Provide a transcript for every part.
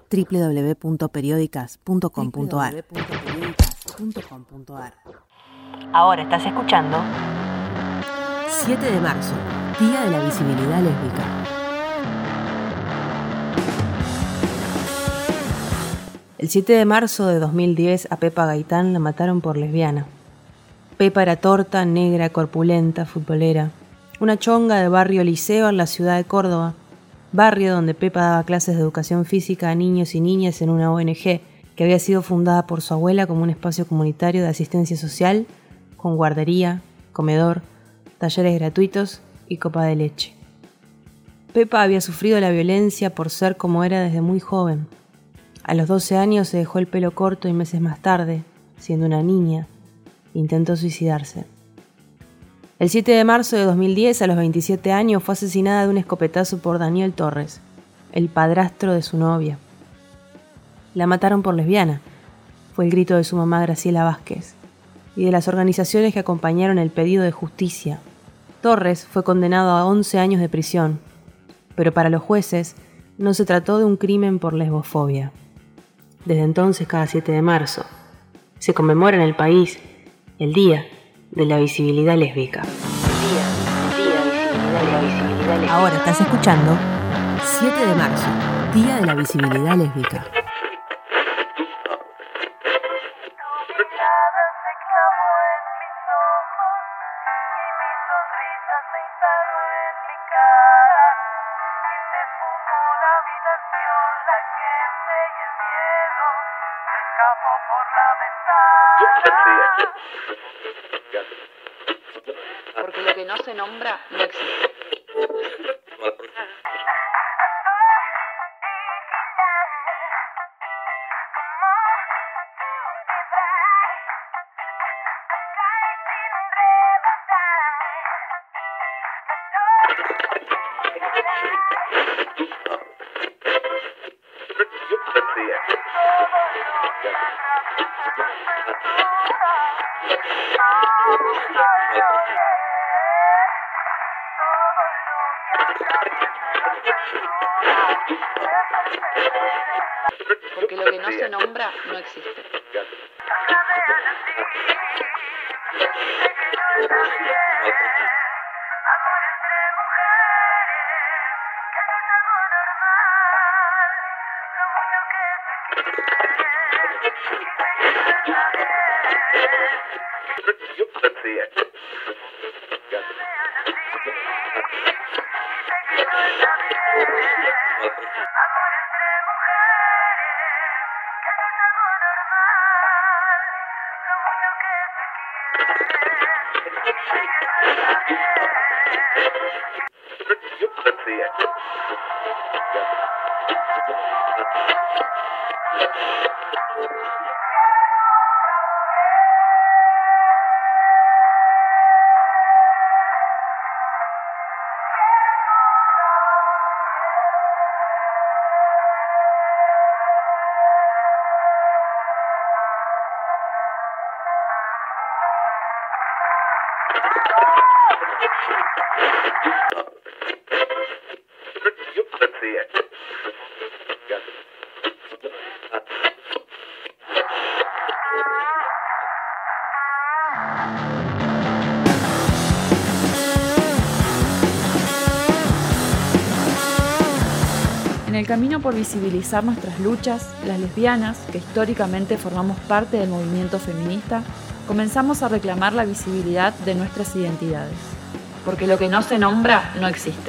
www.periodicas.com.ar. Ahora estás escuchando 7 de marzo, Día de la Visibilidad Lésbica. El 7 de marzo de 2010 a Pepa Gaitán la mataron por lesbiana. Pepa era torta, negra, corpulenta, futbolera. Una chonga de barrio Liceo en la ciudad de Córdoba, barrio donde Pepa daba clases de educación física a niños y niñas en una ONG que había sido fundada por su abuela como un espacio comunitario de asistencia social, con guardería, comedor, talleres gratuitos y copa de leche. Pepa había sufrido la violencia por ser como era desde muy joven. A los 12 años se dejó el pelo corto y meses más tarde, siendo una niña, intentó suicidarse. El 7 de marzo de 2010, a los 27 años, fue asesinada de un escopetazo por Daniel Torres, el padrastro de su novia. La mataron por lesbiana, fue el grito de su mamá Graciela Vázquez, y de las organizaciones que acompañaron el pedido de justicia. Torres fue condenado a 11 años de prisión, pero para los jueces no se trató de un crimen por lesbofobia. Desde entonces, cada 7 de marzo, se conmemora en el país el Día de la Visibilidad Lésbica. Día de la Visibilidad Lésbica. Ahora estás escuchando 7 de marzo, Día de la Visibilidad Lésbica. Porque lo que no se nombra no existe. Porque lo que no se nombra no existe. En el camino por visibilizar nuestras luchas, las lesbianas, que históricamente formamos parte del movimiento feminista, comenzamos a reclamar la visibilidad de nuestras identidades. Porque lo que no se nombra no existe.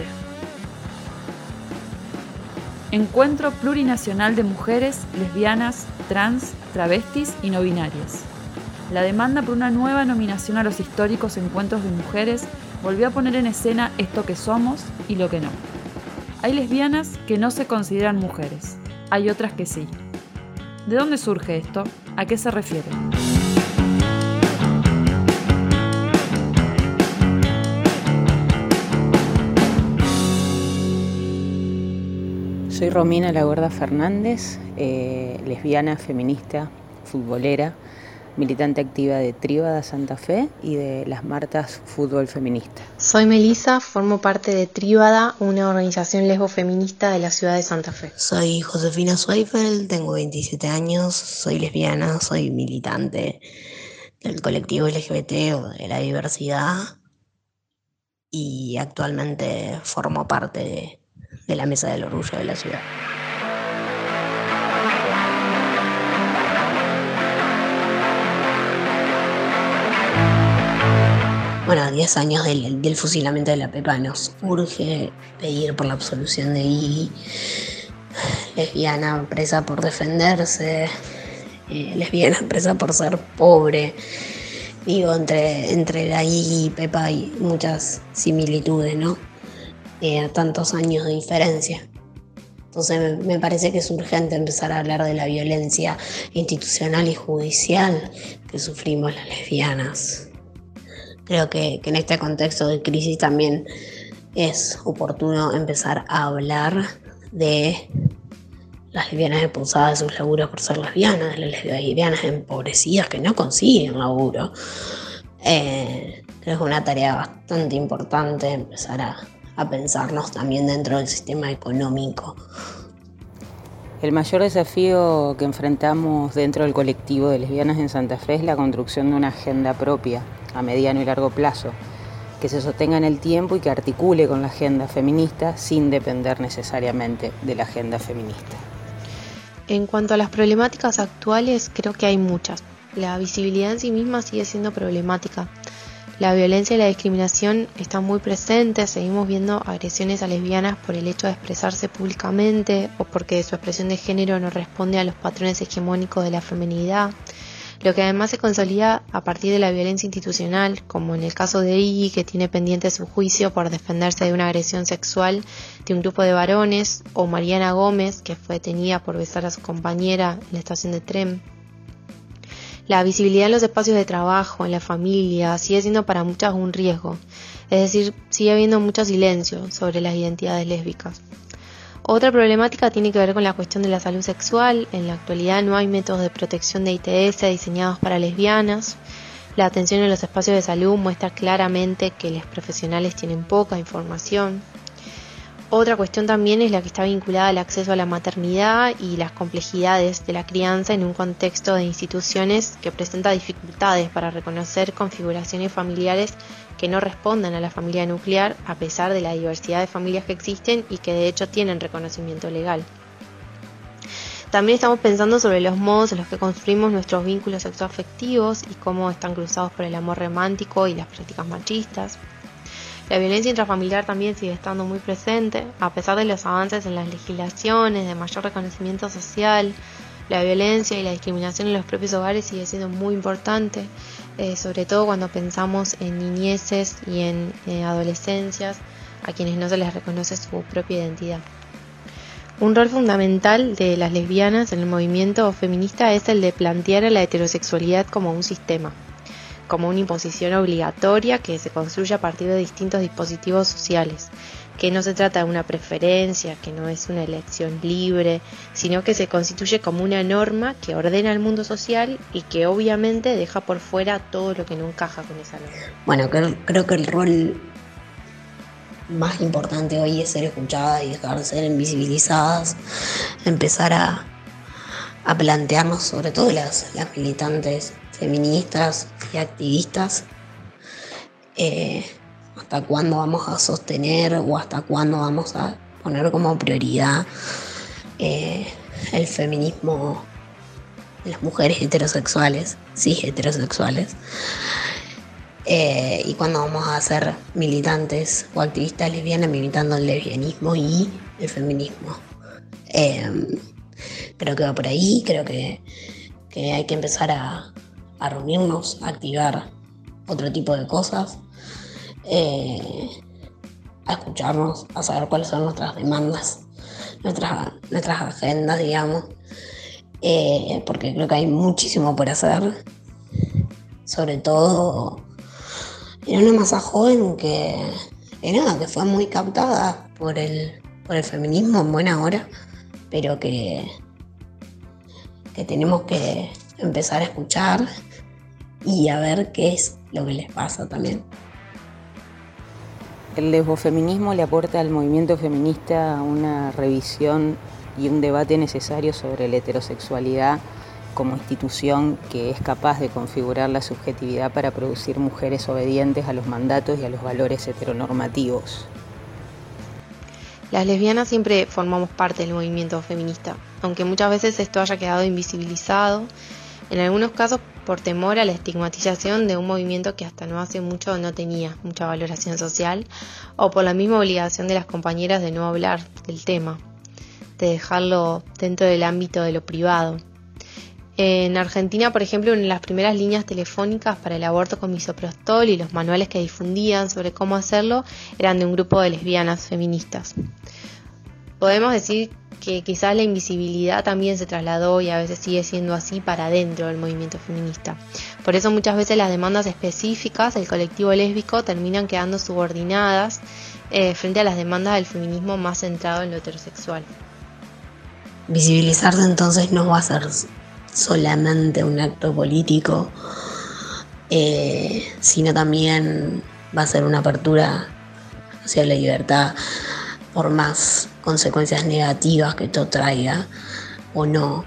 Encuentro Plurinacional de Mujeres, Lesbianas, Trans, Travestis y No Binarias. La demanda por una nueva nominación a los históricos encuentros de mujeres volvió a poner en escena esto que somos y lo que no. Hay lesbianas que no se consideran mujeres, hay otras que sí. ¿De dónde surge esto? ¿A qué se refiere? Soy Romina La Gorda Fernández, lesbiana, feminista, futbolera, militante activa de Tríbada Santa Fe y de las Martas Fútbol Feminista. Soy Melissa, formo parte de Tríbada, una organización lesbo-feminista de la ciudad de Santa Fe. Soy Josefina Zweifel, tengo 27 años, soy lesbiana, soy militante del colectivo LGBT o de la diversidad y actualmente formo parte de la Mesa del Orgullo de la ciudad. Bueno, a 10 años del fusilamiento de la Pepa nos urge pedir por la absolución de Iggy, lesbiana presa por defenderse, lesbiana presa por ser pobre. Digo, entre la Iggy y Pepa hay muchas similitudes, ¿no? A tantos años de diferencia. Entonces me parece que es urgente empezar a hablar de la violencia institucional y judicial que sufrimos las lesbianas. Creo que en este contexto de crisis también es oportuno empezar a hablar de las lesbianas expulsadas de sus laburos por ser lesbianas, de las lesbianas empobrecidas que no consiguen laburo. Creo que es una tarea bastante importante empezar a pensarnos también dentro del sistema económico. El mayor desafío que enfrentamos dentro del colectivo de lesbianas en Santa Fe es la construcción de una agenda propia a mediano y largo plazo, que se sostenga en el tiempo y que articule con la agenda feminista sin depender necesariamente de la agenda feminista. En cuanto a las problemáticas actuales, creo que hay muchas. La visibilidad en sí misma sigue siendo problemática. La violencia y la discriminación están muy presentes, seguimos viendo agresiones a lesbianas por el hecho de expresarse públicamente o porque su expresión de género no responde a los patrones hegemónicos de la feminidad, lo que además se consolida a partir de la violencia institucional, como en el caso de Iggy, que tiene pendiente su juicio por defenderse de una agresión sexual de un grupo de varones, o Mariana Gómez, que fue detenida por besar a su compañera en la estación de tren. La visibilidad en los espacios de trabajo, en la familia, sigue siendo para muchas un riesgo, es decir, sigue habiendo mucho silencio sobre las identidades lésbicas. Otra problemática tiene que ver con la cuestión de la salud sexual. En la actualidad no hay métodos de protección de ITS diseñados para lesbianas. La atención en los espacios de salud muestra claramente que los profesionales tienen poca información. Otra cuestión también es la que está vinculada al acceso a la maternidad y las complejidades de la crianza en un contexto de instituciones que presenta dificultades para reconocer configuraciones familiares que no respondan a la familia nuclear a pesar de la diversidad de familias que existen y que de hecho tienen reconocimiento legal. También estamos pensando sobre los modos en los que construimos nuestros vínculos sexoafectivos y cómo están cruzados por el amor romántico y las prácticas machistas. La violencia intrafamiliar también sigue estando muy presente, a pesar de los avances en las legislaciones, de mayor reconocimiento social. La violencia y la discriminación en los propios hogares sigue siendo muy importante, sobre todo cuando pensamos en niñeces y en adolescencias a quienes no se les reconoce su propia identidad. Un rol fundamental de las lesbianas en el movimiento feminista es el de plantear a la heterosexualidad como un sistema, como una imposición obligatoria que se construye a partir de distintos dispositivos sociales, que no se trata de una preferencia, que no es una elección libre, sino que se constituye como una norma que ordena el mundo social y que obviamente deja por fuera todo lo que no encaja con esa norma. Bueno, creo que el rol más importante hoy es ser escuchadas y dejar de ser invisibilizadas, empezar a plantearnos, sobre todo las militantes feministas y activistas, hasta cuándo vamos a sostener o hasta cuándo vamos a poner como prioridad el feminismo de las mujeres heterosexuales, cis heterosexuales, y cuándo vamos a ser militantes o activistas lesbianas militando el lesbianismo y el feminismo. Creo que va por ahí, creo que hay que empezar a reunirnos, a activar otro tipo de cosas, a escucharnos, a saber cuáles son nuestras demandas, nuestras agendas, digamos, porque creo que hay muchísimo por hacer, sobre todo en una masa joven que fue muy captada por el feminismo en buena hora, pero que tenemos que empezar a escuchar y a ver qué es lo que les pasa también. El lesbofeminismo le aporta al movimiento feminista una revisión y un debate necesario sobre la heterosexualidad como institución que es capaz de configurar la subjetividad para producir mujeres obedientes a los mandatos y a los valores heteronormativos. Las lesbianas siempre formamos parte del movimiento feminista, aunque muchas veces esto haya quedado invisibilizado, en algunos casos por temor a la estigmatización de un movimiento que hasta no hace mucho no tenía mucha valoración social, o por la misma obligación de las compañeras de no hablar del tema, de dejarlo dentro del ámbito de lo privado. En Argentina, por ejemplo, una de las primeras líneas telefónicas para el aborto con misoprostol y los manuales que difundían sobre cómo hacerlo eran de un grupo de lesbianas feministas. Podemos decir que quizás la invisibilidad también se trasladó y a veces sigue siendo así para dentro del movimiento feminista. Por eso muchas veces las demandas específicas del colectivo lésbico terminan quedando subordinadas frente a las demandas del feminismo más centrado en lo heterosexual. Visibilizarse entonces no va a ser solamente un acto político, sino también va a ser una apertura hacia la libertad, por más consecuencias negativas que esto traiga o no.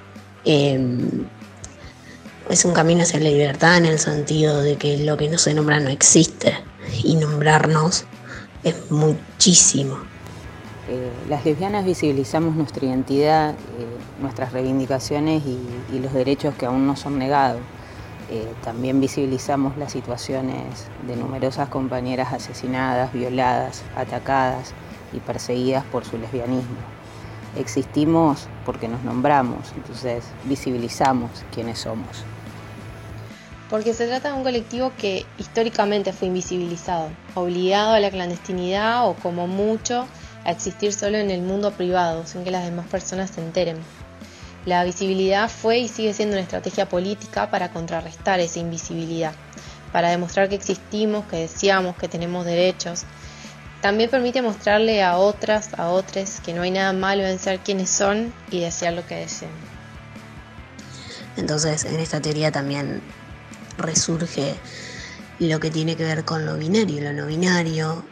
Es un camino hacia la libertad en el sentido de que lo que no se nombra no existe, y nombrarnos es muchísimo. Las lesbianas visibilizamos nuestra identidad, nuestras reivindicaciones y los derechos que aún no son negados. También visibilizamos las situaciones de numerosas compañeras asesinadas, violadas, atacadas y perseguidas por su lesbianismo. Existimos porque nos nombramos, entonces visibilizamos quiénes somos. Porque se trata de un colectivo que históricamente fue invisibilizado, obligado a la clandestinidad o como mucho a existir solo en el mundo privado, sin que las demás personas se enteren. La visibilidad fue y sigue siendo una estrategia política para contrarrestar esa invisibilidad, para demostrar que existimos, que deseamos, que tenemos derechos. También permite mostrarle a otras, a otros, que no hay nada malo en ser quienes son y desear lo que desean. Entonces, en esta teoría también resurge lo que tiene que ver con lo binario. Lo no binario,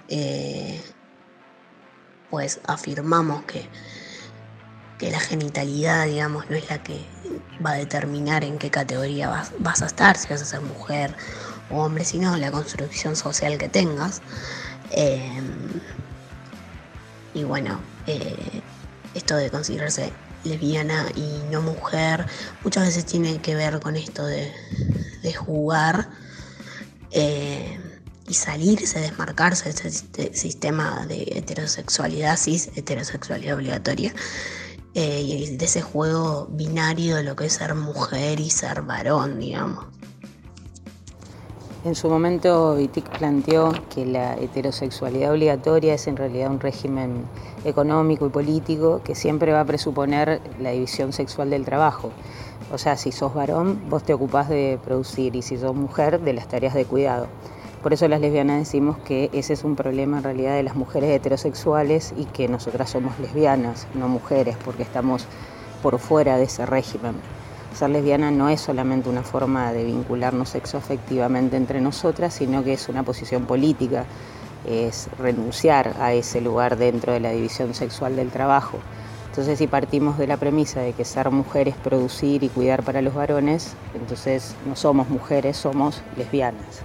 pues afirmamos que la genitalidad, digamos, no es la que va a determinar en qué categoría vas a estar, si vas a ser mujer o hombre, sino la construcción social que tengas. Y bueno, esto de considerarse lesbiana y no mujer muchas veces tiene que ver con esto de jugar y salirse, desmarcarse de ese sistema de heterosexualidad, cis, heterosexualidad obligatoria, y de ese juego binario de lo que es ser mujer y ser varón, digamos. En su momento Wittig planteó que la heterosexualidad obligatoria es en realidad un régimen económico y político que siempre va a presuponer la división sexual del trabajo. O sea, si sos varón, vos te ocupás de producir, y si sos mujer, de las tareas de cuidado. Por eso las lesbianas decimos que ese es un problema en realidad de las mujeres heterosexuales y que nosotras somos lesbianas, no mujeres, porque estamos por fuera de ese régimen. Ser lesbiana no es solamente una forma de vincularnos sexoafectivamente entre nosotras, sino que es una posición política, es renunciar a ese lugar dentro de la división sexual del trabajo. Entonces, si partimos de la premisa de que ser mujer es producir y cuidar para los varones, entonces no somos mujeres, somos lesbianas.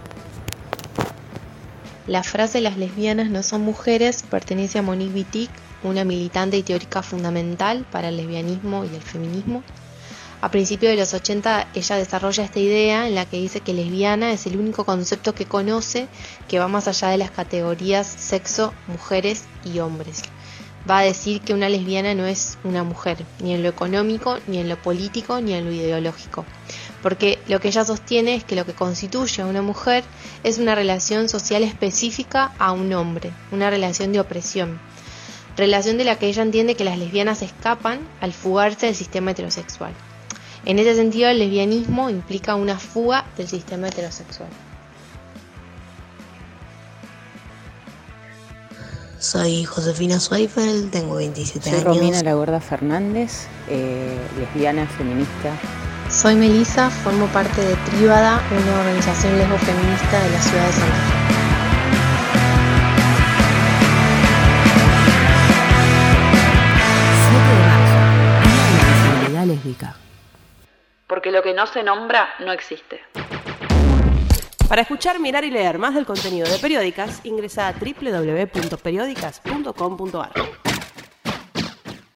La frase "las lesbianas no son mujeres" pertenece a Monique Wittig, una militante y teórica fundamental para el lesbianismo y el feminismo. A principios de los 80 ella desarrolla esta idea en la que dice que lesbiana es el único concepto que conoce que va más allá de las categorías sexo, mujeres y hombres. Va a decir que una lesbiana no es una mujer, ni en lo económico, ni en lo político, ni en lo ideológico. Porque lo que ella sostiene es que lo que constituye a una mujer es una relación social específica a un hombre, una relación de opresión. Relación de la que ella entiende que las lesbianas escapan al fugarse del sistema heterosexual. En ese sentido, el lesbianismo implica una fuga del sistema heterosexual. Soy Josefina Zweifel, tengo 27 años. Soy Romina La Gorda Fernández, lesbiana, feminista. Soy Melissa, formo parte de Tríbada, una organización lesbo-feminista de la ciudad de Santa Fe. 7 de marzo, Día de la Visibilidad Lésbica. Porque lo que no se nombra no existe. Para escuchar, mirar y leer más del contenido de Periódicas, ingresa a www.periodicas.com.ar.